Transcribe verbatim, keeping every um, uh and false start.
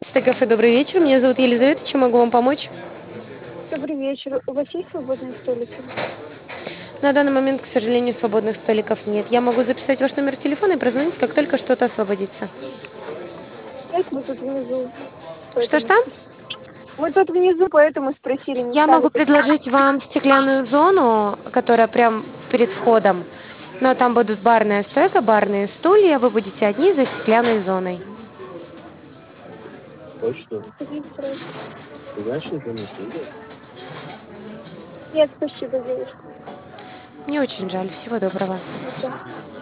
Кафе, добрый вечер. Меня зовут Елизавета. Чем могу вам помочь? Добрый вечер. У вас есть свободные столики? На данный момент, к сожалению, свободных столиков нет. Я могу записать ваш номер телефона и прозвонить, как только что-то освободится. Нет, мы тут внизу, поэтому Что-что? спросили. Мы тут внизу, поэтому спросили, не Я могу стали. предложить вам стеклянную зону, которая прям перед входом. Но там будут барная стойка, барные стулья. Вы будете одни за стеклянной зоной. Один спрос. Нет, спасибо, девушка. Мне очень жаль. Всего доброго. Ничего.